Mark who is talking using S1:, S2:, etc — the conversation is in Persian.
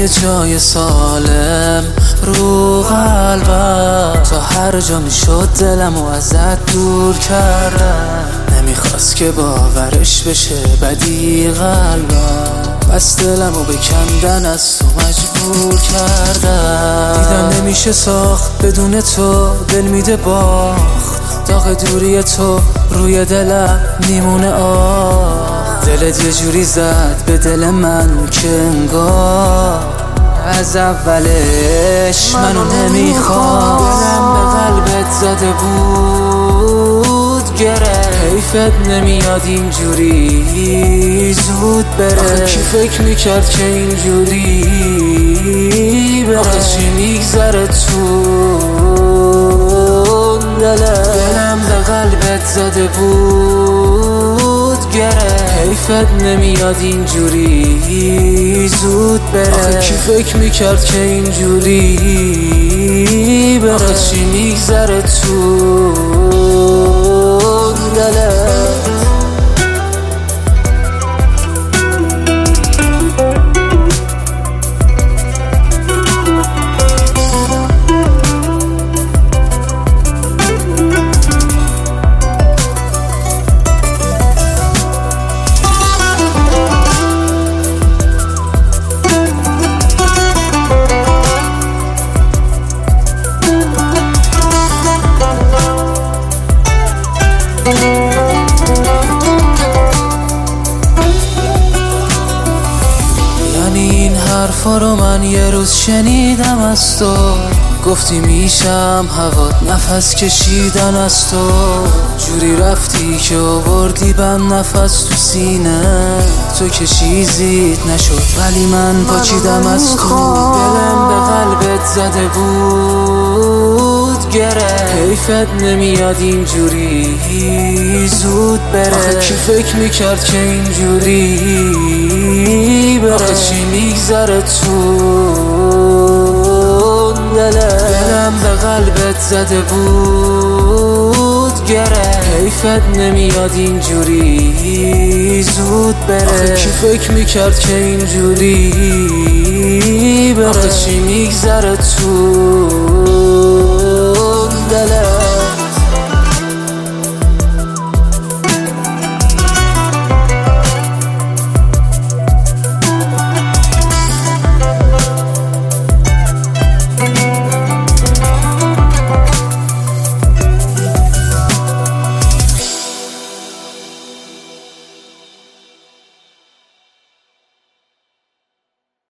S1: یه جای سالم رو قلبم، تا هر جا میشد دلمو ازت دور کردم. نمیخواست که باورش بشه بدی قلبم، بس دلمو بکندن از تو مجبور کردم. دیدم نمیشه ساخت بدون تو، دل میده باخت. داغ دوری تو روی دلم میمونه دلت یه جوری زد به دل من که انگار از اولش منو نمیخواد. دلم به قلبت زده بود گره، حیفت نمیاد اینجوری زود بره. آخه کی فکر میکرد که اینجوری بره؟ آخه چی میگذره تو دلم به قلبت زده بود گره، حیفت نمیاد اینجوری زود بره. آخه کی فکر میکرد که اینجوری بره؟ آخه چی میگذره تو دلم؟ این حرفا رو من یه روز شنیدم از تو، گفتی میشم هوات نفس کشیدن از تو. جوری رفتی که آوردی بند نفس تو سینه، تو که چیزیت نشد ولی من پاچیدم از تو. دلم به قلبت زده بود گره، حیفت نمیاد اینجوری زود بره. آخه کی فکر میکرد که اینجوری بره؟ آخه چی میگذره تو دلم به قلبت زده بود گره، حیفت نمیاد اینجوری زود بره. آخه کی فکر میکرد که اینجوری بره؟ آخه چی میگذره تو دلم؟